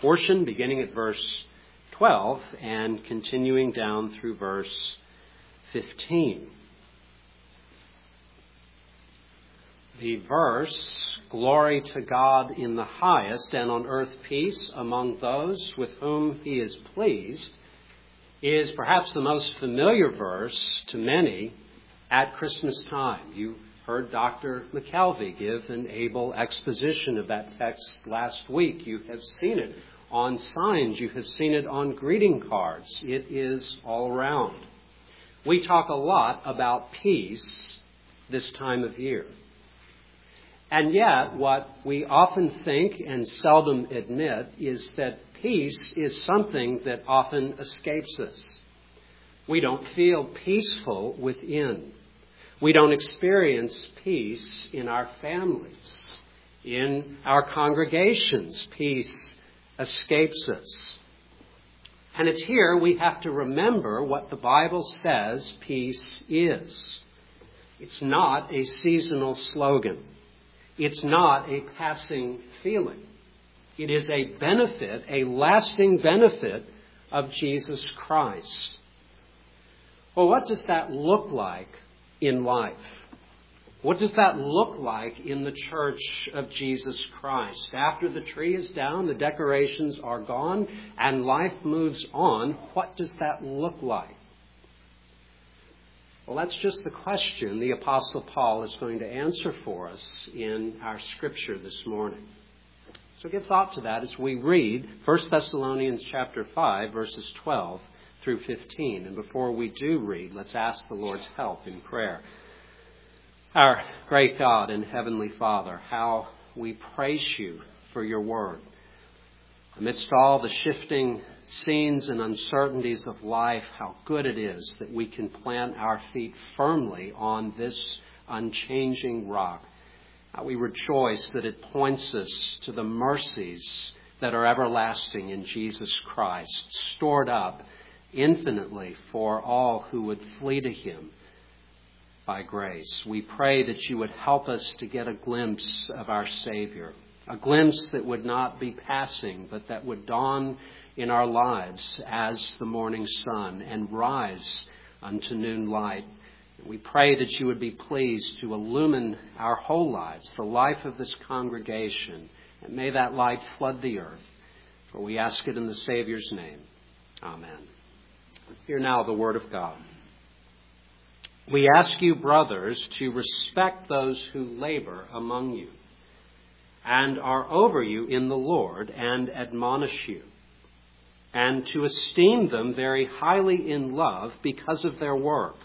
portion beginning at verse 12 and continuing down through verse 15. The verse, "Glory to God in the highest, and on earth peace among those with whom he is pleased," is perhaps the most familiar verse to many at Christmas time. You heard Dr. McKelvey give an able exposition of that text last week. You have seen it on signs. You have seen it on greeting cards. It is all around. We talk a lot about peace this time of year. And yet, what we often think and seldom admit is that peace is something that often escapes us. We don't feel peaceful within. We don't experience peace in our families, in our congregations. Peace escapes us. And it's here we have to remember what the Bible says peace is. It's not a seasonal slogan. It's not a passing feeling. It is a benefit, a lasting benefit of Jesus Christ. Well, what does that look like in life? What does that look like in the church of Jesus Christ? After the tree is down, the decorations are gone, and life moves on, what does that look like? Well, that's just the question the Apostle Paul is going to answer for us in our scripture this morning. So give thought to that as we read 1 Thessalonians chapter 5, verses 12 through 15. And before we do read, let's ask the Lord's help in prayer. Our great God and Heavenly Father, how we praise you for your word. Amidst all the shifting scenes and uncertainties of life, how good it is that we can plant our feet firmly on this unchanging rock. How we rejoice that it points us to the mercies that are everlasting in Jesus Christ, stored up infinitely for all who would flee to him by grace. We pray that you would help us to get a glimpse of our Savior, a glimpse that would not be passing, but that would dawn in our lives as the morning sun and rise unto noon light. We pray that you would be pleased to illumine our whole lives, the life of this congregation, and may that light flood the earth. For we ask it in the Savior's name. Amen. Hear now the word of God. We ask you, brothers, to respect those who labor among you and are over you in the Lord and admonish you, and to esteem them very highly in love because of their work.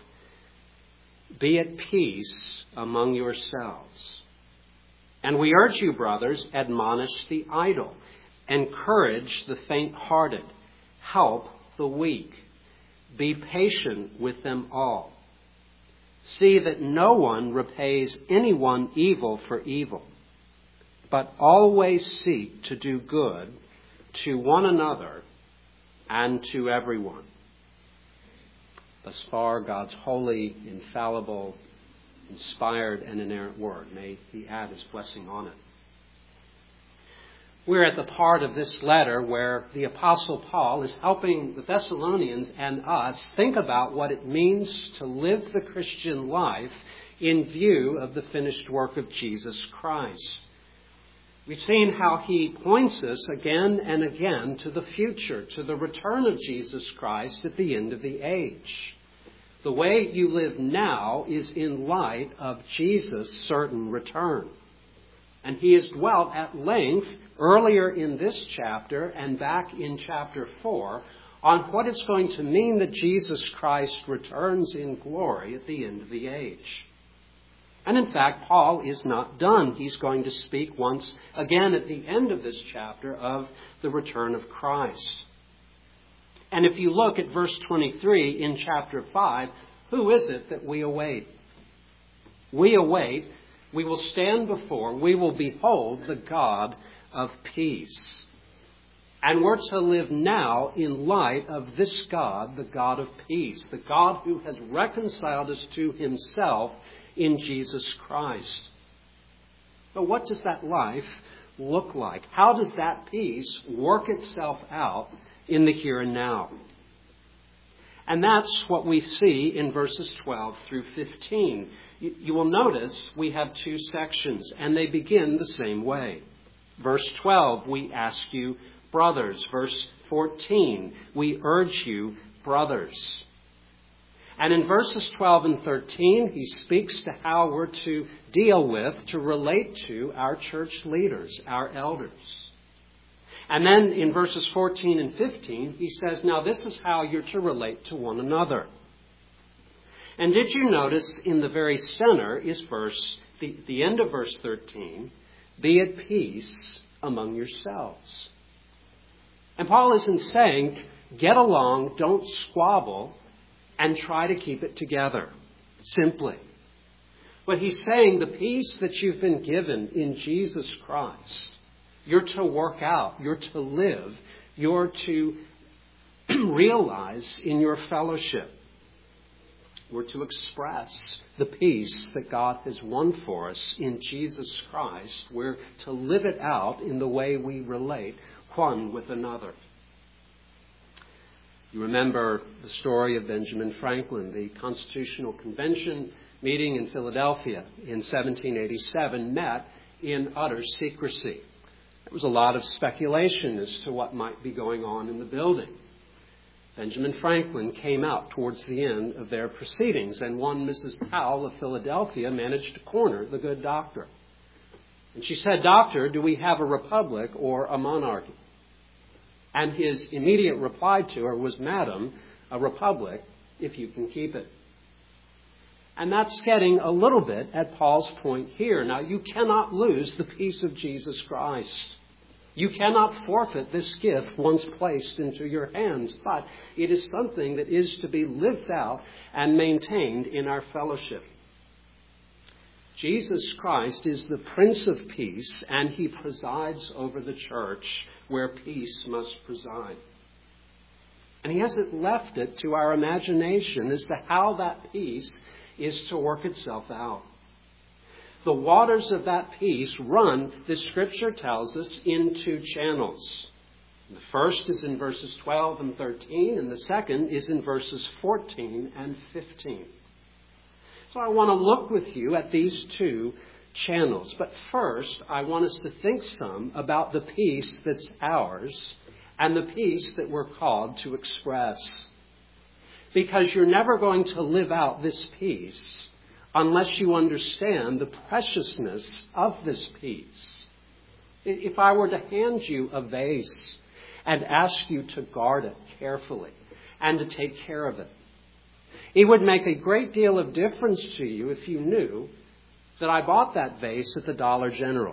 Be at peace among yourselves. And we urge you, brothers, admonish the idle, encourage the faint-hearted, help the weak, be patient with them all. See that no one repays anyone evil for evil, but always seek to do good to one another and to everyone. Thus far, God's holy, infallible, inspired, and inerrant word. May he add his blessing on it. We're at the part of this letter where the Apostle Paul is helping the Thessalonians and us think about what it means to live the Christian life in view of the finished work of Jesus Christ. We've seen how he points us again and again to the future, to the return of Jesus Christ at the end of the age. The way you live now is in light of Jesus' certain return. And he has dwelt at length earlier in this chapter and back in chapter 4 on what it's going to mean that Jesus Christ returns in glory at the end of the age. And in fact, Paul is not done. He's going to speak once again at the end of this chapter of the return of Christ. And if you look at verse 23 in chapter 5, who is it that we await? We await, we will stand before, we will behold the God of peace. And we're to live now in light of this God, the God of peace, the God who has reconciled us to himself in Jesus Christ. But what does that life look like? How does that peace work itself out in the here and now? And that's what we see in verses 12 through 15. You will notice we have two sections, and they begin the same way. Verse 12, we ask you, brothers. Verse 14, we urge you, brothers. And in verses 12 and 13, he speaks to how we're to deal with, to relate to our church leaders, our elders. And then in verses 14 and 15, he says, now this is how you're to relate to one another. And did you notice in the very center is the end of verse 13, be at peace among yourselves. And Paul isn't saying, get along, don't squabble, and try to keep it together, simply. But he's saying the peace that you've been given in Jesus Christ, you're to work out, you're to live, you're to realize in your fellowship. We're to express the peace that God has won for us in Jesus Christ. We're to live it out in the way we relate one with another. You remember the story of Benjamin Franklin. The Constitutional Convention meeting in Philadelphia in 1787 met in utter secrecy. There was a lot of speculation as to what might be going on in the building. Benjamin Franklin came out towards the end of their proceedings, and one Mrs. Powell of Philadelphia managed to corner the good doctor. And she said, "Doctor, do we have a republic or a monarchy?" And his immediate reply to her was, "Madam, a republic, if you can keep it." And that's getting a little bit at Paul's point here. Now, you cannot lose the peace of Jesus Christ. You cannot forfeit this gift once placed into your hands, but it is something that is to be lived out and maintained in our fellowship. Jesus Christ is the Prince of Peace, and he presides over the church where peace must preside. And he hasn't left it to our imagination as to how that peace is to work itself out. The waters of that peace run, the Scripture tells us, in two channels. The first is in verses 12 and 13, and the second is in verses 14 and 15. So I want to look with you at these two channels. But first, I want us to think some about the peace that's ours and the peace that we're called to express. Because you're never going to live out this peace unless you understand the preciousness of this peace. If I were to hand you a vase and ask you to guard it carefully and to take care of it, it would make a great deal of difference to you if you knew that I bought that vase at the Dollar General,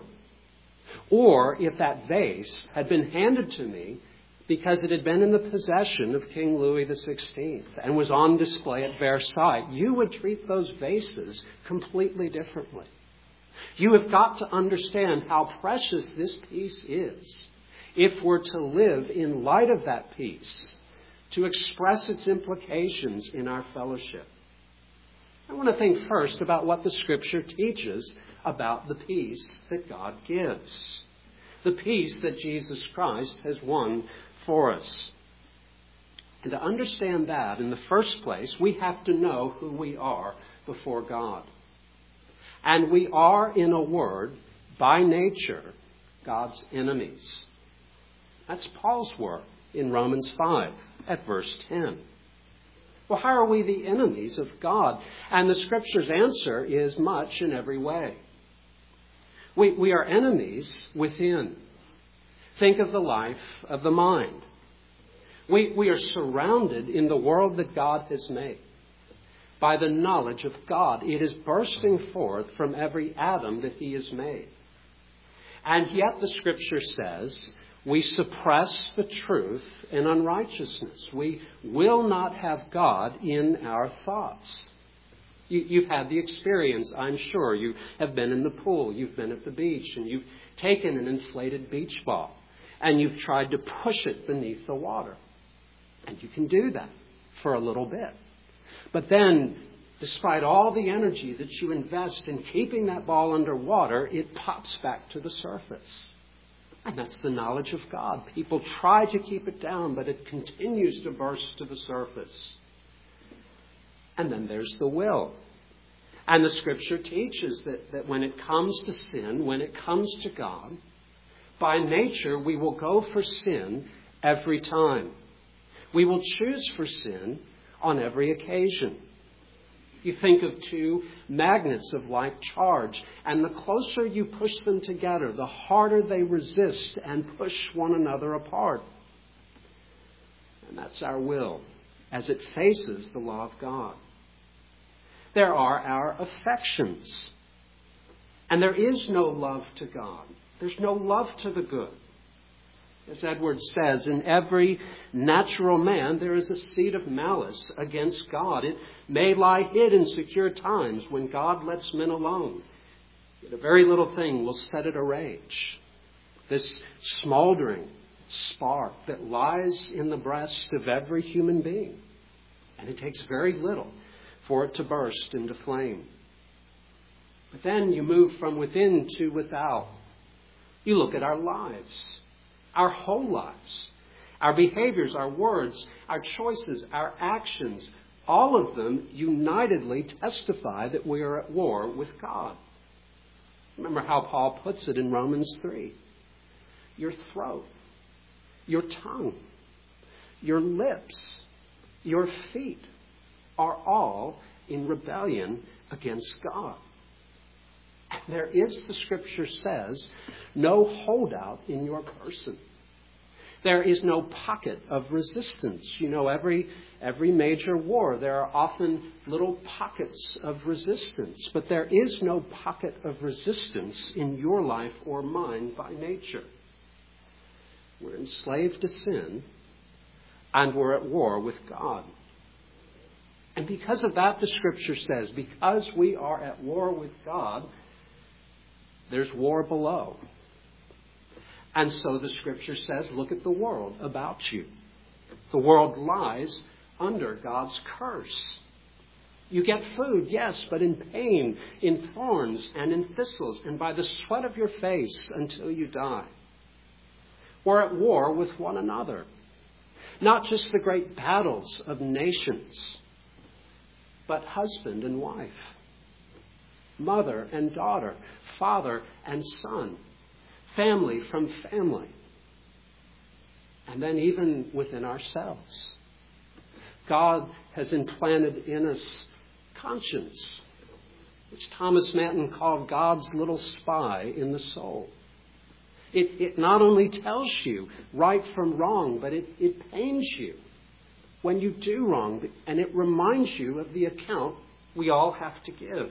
or if that vase had been handed to me because it had been in the possession of King Louis XVI and was on display at Versailles. You would treat those vases completely differently. You have got to understand how precious this peace is if we're to live in light of that peace, to express its implications in our fellowship. I want to think first about what the Scripture teaches about the peace that God gives, the peace that Jesus Christ has won for us. And to understand that, in the first place, we have to know who we are before God. And we are, in a word, by nature, God's enemies. That's Paul's word in Romans 5 at verse 10. Well, how are we the enemies of God? And the Scripture's answer is much in every way. We are enemies within. Think of the life of the mind. We are surrounded in the world that God has made by the knowledge of God. It is bursting forth from every atom that he has made. And yet the Scripture says we suppress the truth in unrighteousness. We will not have God in our thoughts. You've had the experience, I'm sure. You have been in the pool, you've been at the beach, and you've taken an inflated beach ball, and you've tried to push it beneath the water. And you can do that for a little bit. But then, despite all the energy that you invest in keeping that ball underwater, it pops back to the surface. And that's the knowledge of God. People try to keep it down, but it continues to burst to the surface. And then there's the will. And the Scripture teaches that when it comes to sin, when it comes to God, by nature we will go for sin every time. We will choose for sin on every occasion. You think of two magnets of like charge, and the closer you push them together, the harder they resist and push one another apart. And that's our will as it faces the law of God. There are our affections. And there is no love to God. There's no love to the good. As Edwards says, in every natural man there is a seed of malice against God. It may lie hid in secure times when God lets men alone. Yet a very little thing will set it arage. This smoldering spark that lies in the breast of every human being. And it takes very little for it to burst into flame. But then you move from within to without. You look at our lives, our whole lives, our behaviors, our words, our choices, our actions. All of them unitedly testify that we are at war with God. Remember how Paul puts it in Romans 3. Your throat, your tongue, your lips, your feet are all in rebellion against God. And there is, the Scripture says, no holdout in your person. There is no pocket of resistance. You know, every major war, there are often little pockets of resistance. But there is no pocket of resistance in your life or mine by nature. We're enslaved to sin, and we're at war with God. And because of that, the Scripture says, because we are at war with God, there's war below. And so the Scripture says, look at the world about you. The world lies under God's curse. You get food, yes, but in pain, in thorns and in thistles, and by the sweat of your face until you die. We're at war with one another. Not just the great battles of nations, but husband and wife, mother and daughter, father and son, family from family, and then even within ourselves. God has implanted in us conscience, which Thomas Manton called God's little spy in the soul. It not only tells you right from wrong, but it pains you when you do wrong, and it reminds you of the account we all have to give.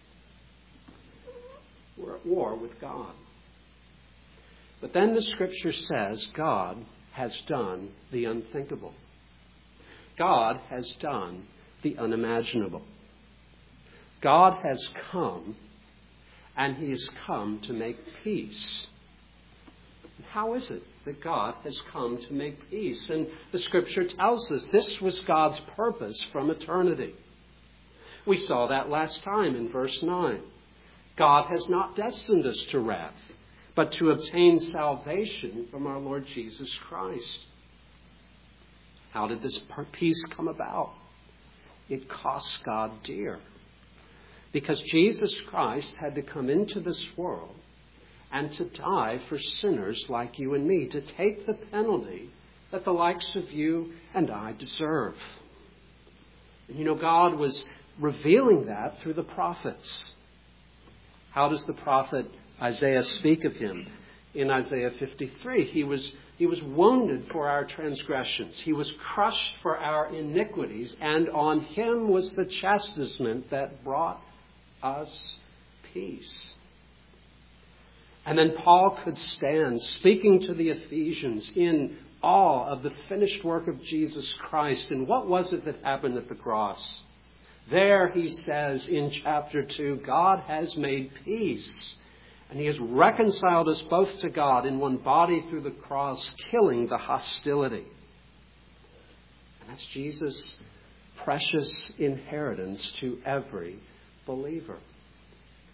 We're at war with God. But then the Scripture says God has done the unthinkable. God has done the unimaginable. God has come, and He has come to make peace. How is it that God has come to make peace? And the Scripture tells us this was God's purpose from eternity. We saw that last time in verse 9. God has not destined us to wrath, but to obtain salvation from our Lord Jesus Christ. How did this peace come about? It cost God dear. Because Jesus Christ had to come into this world and to die for sinners like you and me, to take the penalty that the likes of you and I deserve. And you know, God was revealing that through the prophets. How does the prophet Isaiah speak of him? In Isaiah 53, he was wounded for our transgressions. He was crushed for our iniquities, and on him was the chastisement that brought us peace. And then Paul could stand speaking to the Ephesians in awe of the finished work of Jesus Christ. And what was it that happened at the cross? There he says in chapter 2, God has made peace. And He has reconciled us both to God in one body through the cross, killing the hostility. And that's Jesus' precious inheritance to every believer.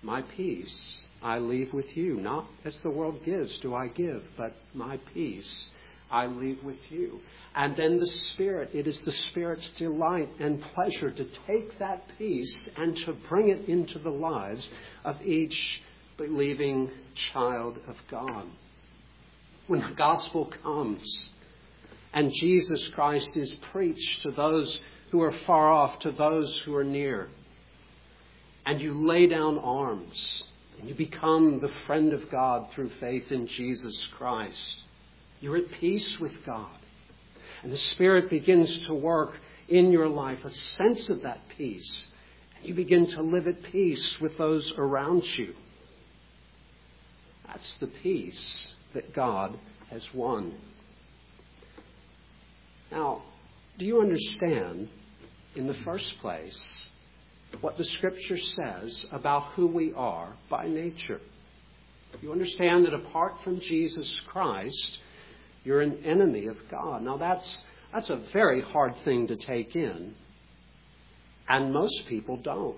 My peace I leave with you. Not as the world gives do I give, but my peace I leave with you. And then the Spirit, it is the Spirit's delight and pleasure to take that peace and to bring it into the lives of each believing child of God. When the gospel comes and Jesus Christ is preached to those who are far off, to those who are near, and you lay down arms and you become the friend of God through faith in Jesus Christ, you're at peace with God. And the Spirit begins to work in your life, a sense of that peace. And you begin to live at peace with those around you. That's the peace that God has won. Now, do you understand, in the first place, what the Scripture says about who we are by nature? You understand that apart from Jesus Christ, you're an enemy of God. Now that's a very hard thing to take in, and most people don't.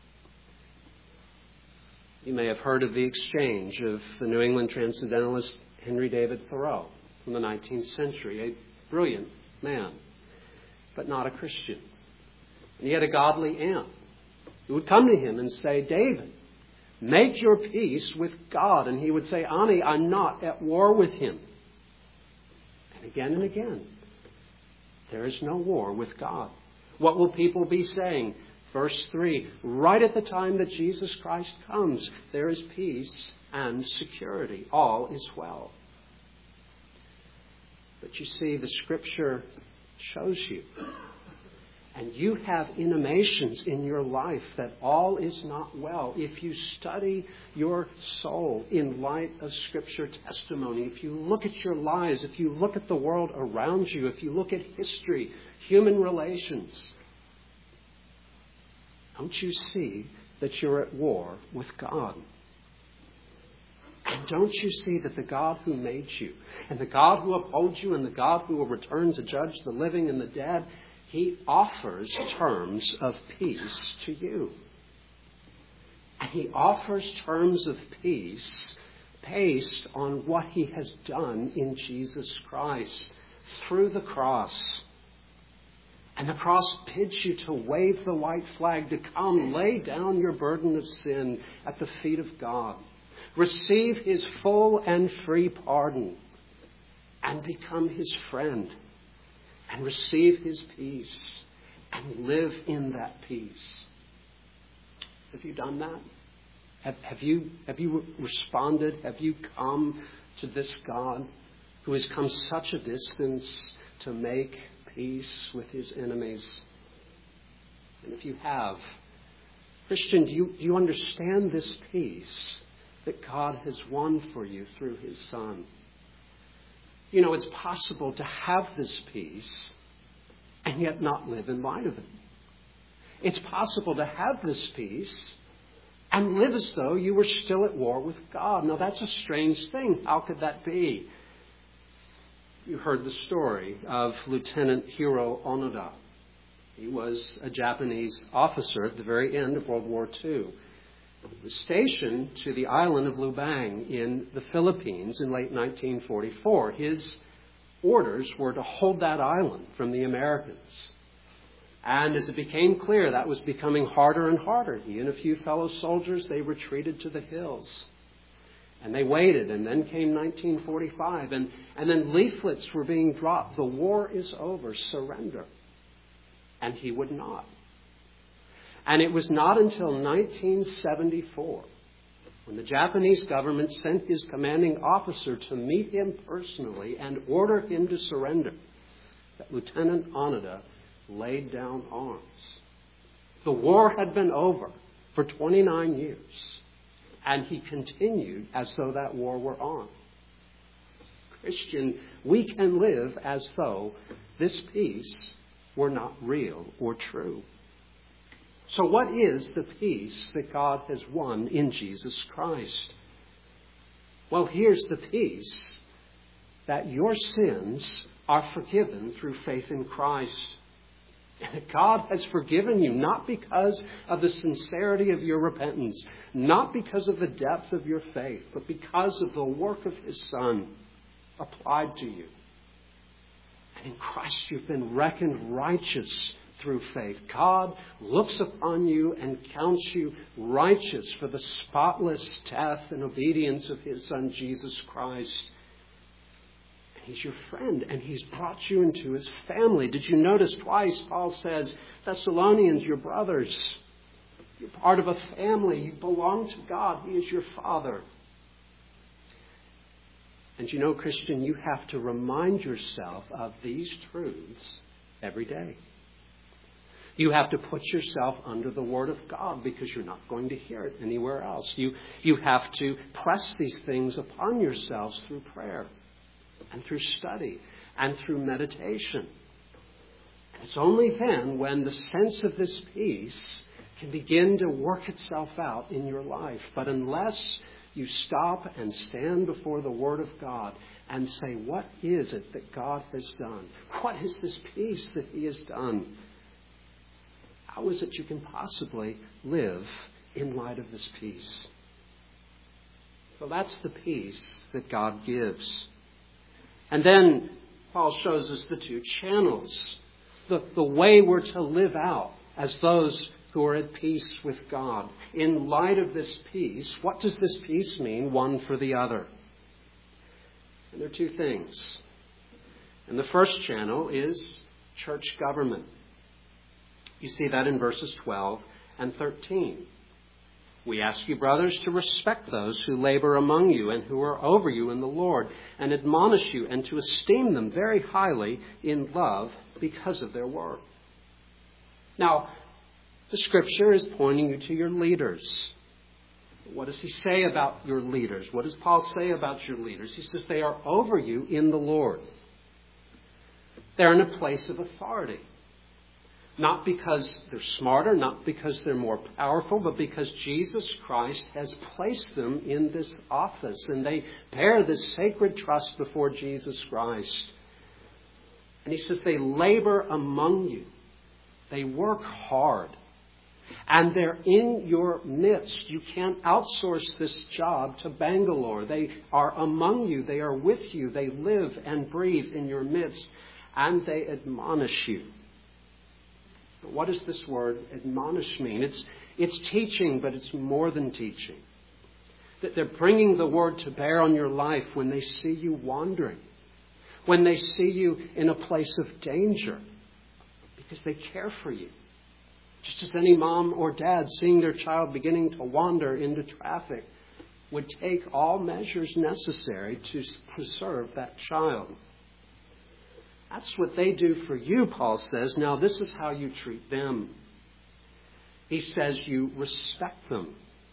You may have heard of the exchange of the New England transcendentalist Henry David Thoreau from the 19th century, a brilliant man, but not a Christian. And he had a godly aunt who would come to him and say, David, make your peace with God. And he would say, Annie, I'm not at war with him. And again, there is no war with God. What will people be saying? Verse 3, right at the time that Jesus Christ comes, there is peace and security. All is well. But you see, the Scripture shows you, and you have intimations in your life that all is not well. If you study your soul in light of Scripture testimony, if you look at your lives, if you look at the world around you, if you look at history, human relations, don't you see that you're at war with God? And don't you see that the God who made you, and the God who upholds you, and the God who will return to judge the living and the dead, He offers terms of peace to you. And He offers terms of peace based on what He has done in Jesus Christ through the cross. And the cross bids you to wave the white flag, to come lay down your burden of sin at the feet of God. Receive His full and free pardon and become His friend. And receive His peace and live in that peace. Have you done that? Have you responded? Have you come to this God who has come such a distance to make peace with His enemies? And if you have, Christian, do you understand this peace that God has won for you through His Son? You know, it's possible to have this peace and yet not live in light of it. It's possible to have this peace and live as though you were still at war with God. Now, that's a strange thing. How could that be? You heard the story of Lieutenant Hiro Onoda. He was a Japanese officer at the very end of World War II. He was stationed to the island of Lubang in the Philippines in late 1944. His orders were to hold that island from the Americans. And as it became clear that was becoming harder and harder, he and a few fellow soldiers, they retreated to the hills. And they waited, and then came 1945, and then leaflets were being dropped. The war is over, surrender. And he would not. And it was not until 1974, when the Japanese government sent his commanding officer to meet him personally and order him to surrender, that Lieutenant Onoda laid down arms. The war had been over for 29 years, and he continued as though that war were on. Christian, we can live as though this peace were not real or true. So what is the peace that God has won in Jesus Christ? Well, here's the peace: that your sins are forgiven through faith in Christ. God has forgiven you, not because of the sincerity of your repentance, not because of the depth of your faith, but because of the work of His Son applied to you. And in Christ you've been reckoned righteous through faith. God looks upon you and counts you righteous for the spotless death and obedience of His Son, Jesus Christ. And He's your friend, and He's brought you into His family. Did you notice twice Paul says, Thessalonians, your brothers, you're part of a family. You belong to God. He is your Father. And you know, Christian, you have to remind yourself of these truths every day. You have to put yourself under the Word of God because you're not going to hear it anywhere else. You have to press these things upon yourselves through prayer and through study and through meditation. And it's only then when the sense of this peace can begin to work itself out in your life. But unless you stop and stand before the Word of God and say, what is it that God has done? What is this peace that He has done? How is it you can possibly live in light of this peace? So that's the peace that God gives. And then Paul shows us the two channels, the way we're to live out as those who are at peace with God. In light of this peace, what does this peace mean, one for the other? And there are two things. And the first channel is church government. You see that in verses 12 and 13. We ask you, brothers, to respect those who labor among you and who are over you in the Lord, and admonish you and to esteem them very highly in love because of their work. Now, the Scripture is pointing you to your leaders. What does he say about your leaders? What does Paul say about your leaders? He says they are over you in the Lord. They're in a place of authority. Not because they're smarter, not because they're more powerful, but because Jesus Christ has placed them in this office. And they bear this sacred trust before Jesus Christ. And he says they labor among you. They work hard. And they're in your midst. You can't outsource this job to Bangalore. They are among you. They are with you. They live and breathe in your midst. And they admonish you. But what does this word admonish mean? It's teaching, but it's more than teaching. That they're bringing the word to bear on your life when they see you wandering. When they see you in a place of danger. Because they care for you. Just as any mom or dad seeing their child beginning to wander into traffic would take all measures necessary to preserve that child. That's what they do for you, Paul says. Now, this is how you treat them. He says you respect them.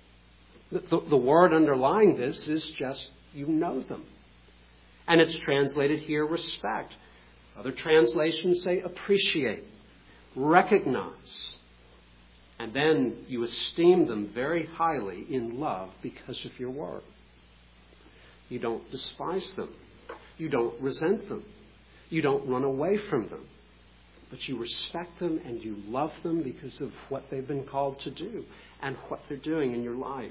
The word underlying this is just you know them. And it's translated here, respect. Other translations say appreciate, recognize. And then you esteem them very highly in love because of your work. You don't despise them. You don't resent them. You don't run away from them. But you respect them and you love them because of what they've been called to do and what they're doing in your life.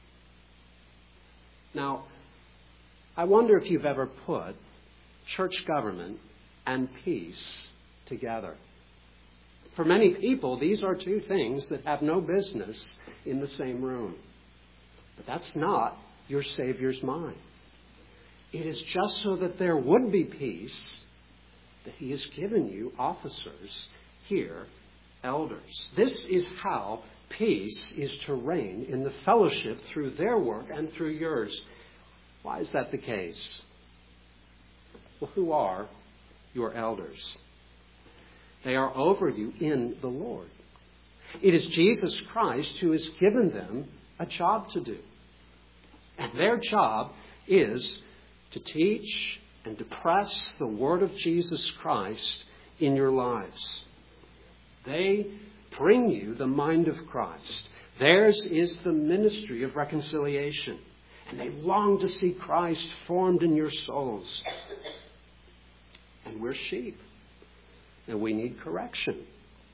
Now, I wonder if you've ever put church government and peace together. For many people, these are two things that have no business in the same room. But that's not your Savior's mind. It is just so that there would be peace that He has given you officers here, elders. This is how peace is to reign in the fellowship through their work and through yours. Why is that the case? Well, who are your elders? They are over you in the Lord. It is Jesus Christ who has given them a job to do. And their job is to teach and to press the word of Jesus Christ in your lives. They bring you the mind of Christ. Theirs is the ministry of reconciliation. And they long to see Christ formed in your souls. And we're sheep. And we need correction.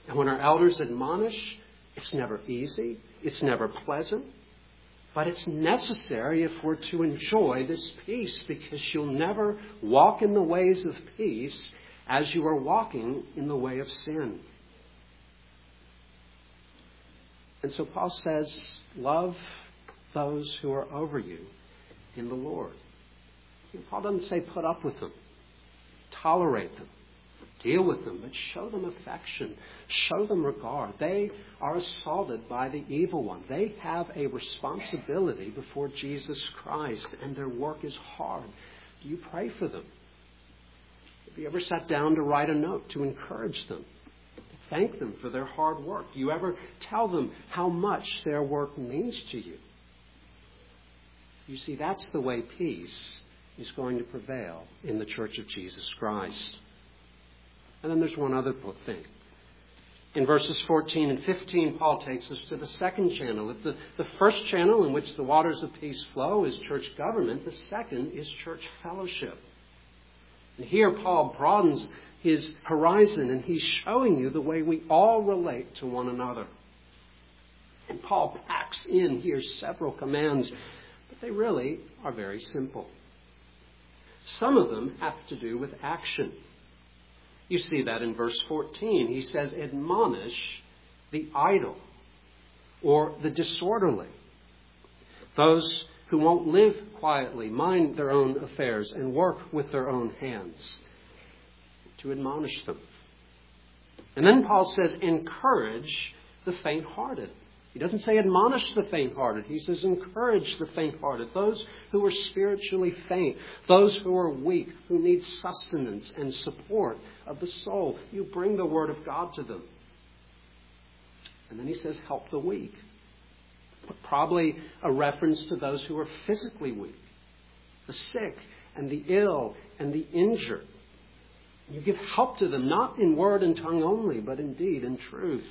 And when our elders admonish, it's never easy. It's never pleasant. But it's necessary if we're to enjoy this peace, because you'll never walk in the ways of peace as you are walking in the way of sin. And so Paul says, love those who are over you in the Lord. And Paul doesn't say put up with them, tolerate them, deal with them, but show them affection, show them regard. They are assaulted by the evil one. They have a responsibility before Jesus Christ, and their work is hard. Do you pray for them? Have you ever sat down to write a note to encourage them, to thank them for their hard work? Do you ever tell them how much their work means to you? You see, that's the way peace is going to prevail in the Church of Jesus Christ. And then there's one other thing. In verses 14 and 15, Paul takes us to the second channel. If the first channel in which the waters of peace flow is church government, the second is church fellowship. And here Paul broadens his horizon, and he's showing you the way we all relate to one another. And Paul packs in here several commands, but they really are very simple. Some of them have to do with action. You see that in verse 14. He says, admonish the idle or the disorderly, those who won't live quietly, mind their own affairs, and work with their own hands, to admonish them. And then Paul says, encourage the faint-hearted. He doesn't say admonish the faint-hearted. He says encourage the faint-hearted, those who are spiritually faint, those who are weak, who need sustenance and support of the soul. You bring the Word of God to them. And then he says help the weak. Probably a reference to those who are physically weak, the sick and the ill and the injured. You give help to them, not in word and tongue only, but in deed and truth.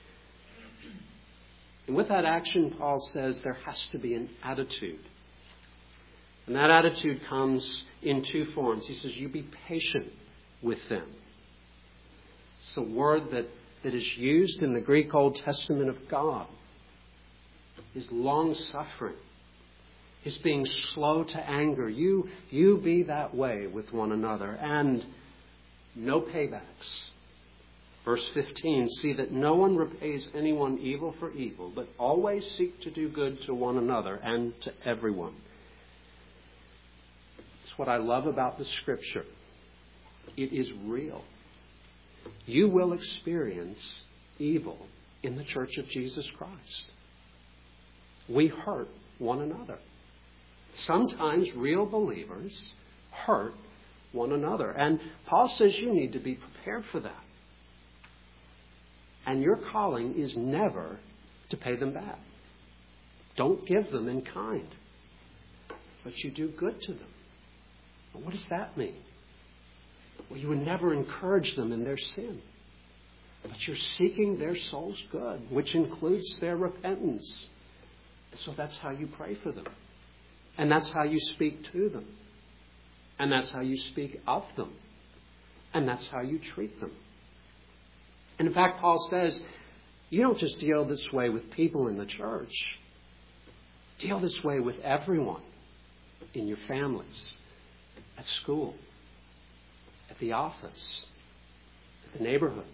And with that action, Paul says there has to be an attitude. And that attitude comes in two forms. He says, you be patient with them. It's a word that is used in the Greek Old Testament of God. Is long-suffering. Is being slow to anger. You be that way with one another. And no paybacks. Verse 15, see that no one repays anyone evil for evil, but always seek to do good to one another and to everyone. It's what I love about the Scripture. It is real. You will experience evil in the Church of Jesus Christ. We hurt one another. Sometimes real believers hurt one another. And Paul says you need to be prepared for that. And your calling is never to pay them back. Don't give them in kind. But you do good to them. Well, what does that mean? Well, you would never encourage them in their sin. But you're seeking their soul's good, which includes their repentance. And so that's how you pray for them. And that's how you speak to them. And that's how you speak of them. And that's how you treat them. And in fact, Paul says, you don't just deal this way with people in the church. Deal this way with everyone in your families, at school, at the office, at the neighborhood.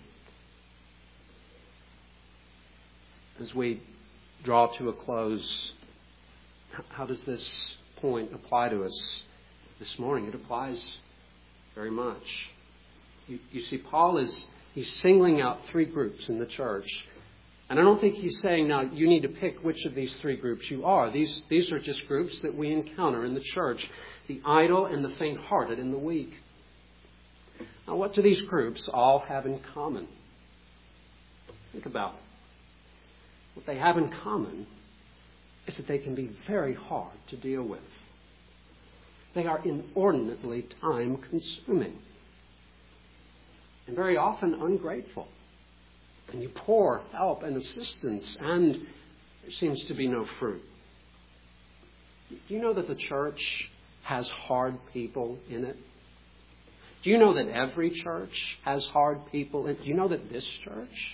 As we draw to a close, how does this point apply to us this morning? It applies very much. You see, Paul he's singling out three groups in the church. And I don't think he's saying, now, you need to pick which of these three groups you are. These are just groups that we encounter in the church. The idle and the faint-hearted and the weak. Now, what do these groups all have in common? Think about it. What they have in common is that they can be very hard to deal with. They are inordinately time-consuming. And very often ungrateful. And you pour help and assistance, and there seems to be no fruit. Do you know that the church has hard people in it? Do you know that every church has hard people in it? Do you know that this church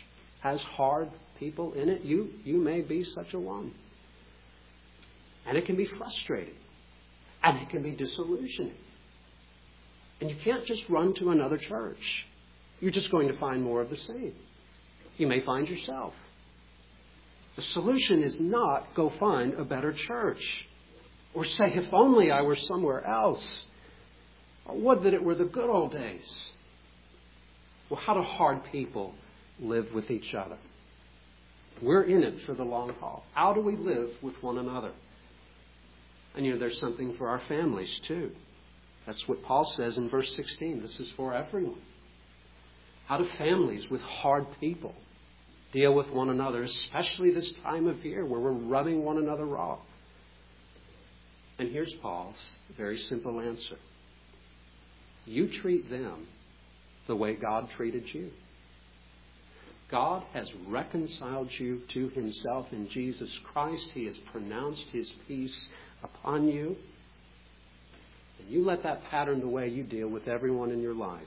has hard people in it. You may be such a one. And it can be frustrating. And it can be disillusioning. And you can't just run to another church. You're just going to find more of the same. You may find yourself. The solution is not go find a better church. Or say, if only I were somewhere else. Or would that it were the good old days. Well, how do hard people live with each other? We're in it for the long haul. How do we live with one another? And there's something for our families too. That's what Paul says in verse 16. This is for everyone. How do families with hard people deal with one another, especially this time of year where we're rubbing one another raw? And here's Paul's very simple answer. You treat them the way God treated you. God has reconciled you to himself in Jesus Christ. He has pronounced his peace upon you. And you let that pattern the way you deal with everyone in your life.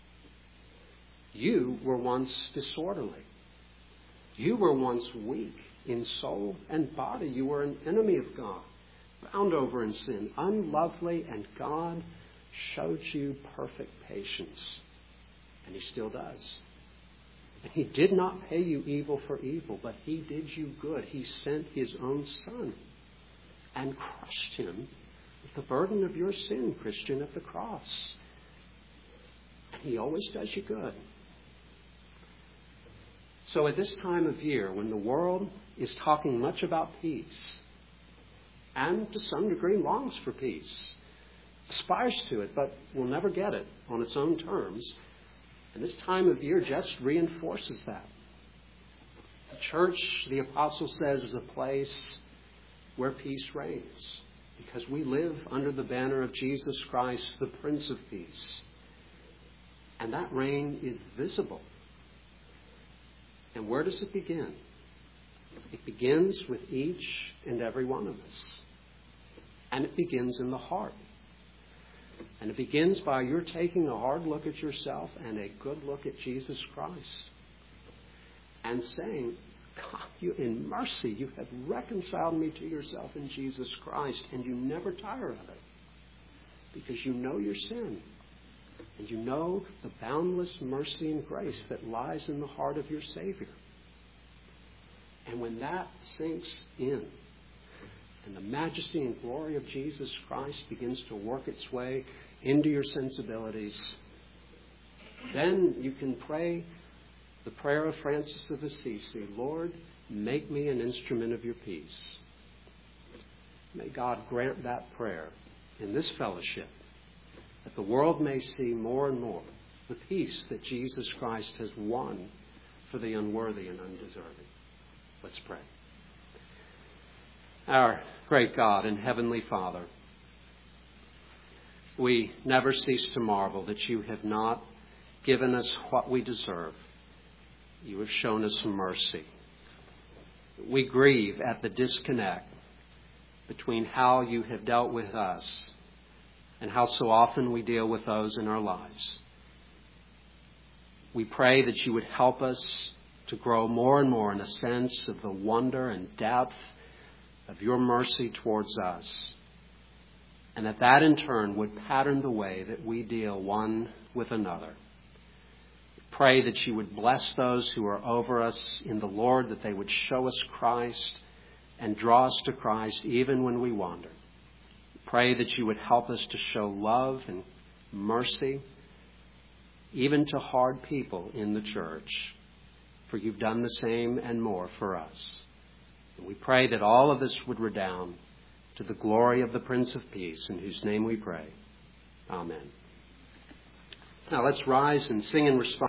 You were once disorderly. You were once weak in soul and body. You were an enemy of God, bound over in sin, unlovely, and God showed you perfect patience. And he still does. And he did not pay you evil for evil, but he did you good. He sent his own Son and crushed him with the burden of your sin, Christian, at the cross. And he always does you good. So at this time of year, when the world is talking much about peace, and to some degree longs for peace, aspires to it, but will never get it on its own terms, and this time of year just reinforces that. The church, the apostle says, is a place where peace reigns, because we live under the banner of Jesus Christ, the Prince of Peace. And that reign is visible. And where does it begin? It begins with each and every one of us. And it begins in the heart. And it begins by your taking a hard look at yourself and a good look at Jesus Christ. And saying, God, you in mercy, you have reconciled me to yourself in Jesus Christ, and you never tire of it. Because you know your sin. And you know the boundless mercy and grace that lies in the heart of your Savior. And when that sinks in, and the majesty and glory of Jesus Christ begins to work its way into your sensibilities, then you can pray the prayer of Francis of Assisi, Lord, make me an instrument of your peace. May God grant that prayer in this fellowship, that the world may see more and more the peace that Jesus Christ has won for the unworthy and undeserving. Let's pray. Our great God and Heavenly Father, we never cease to marvel that you have not given us what we deserve. You have shown us mercy. We grieve at the disconnect between how you have dealt with us and how so often we deal with those in our lives. We pray that you would help us to grow more and more in a sense of the wonder and depth of your mercy towards us. And that in turn would pattern the way that we deal one with another. Pray that you would bless those who are over us in the Lord, that they would show us Christ and draw us to Christ even when we wander. Pray that you would help us to show love and mercy even to hard people in the church, for you've done the same and more for us. And we pray that all of this would redound to the glory of the Prince of Peace, in whose name we pray. Amen. Now let's rise and sing in response.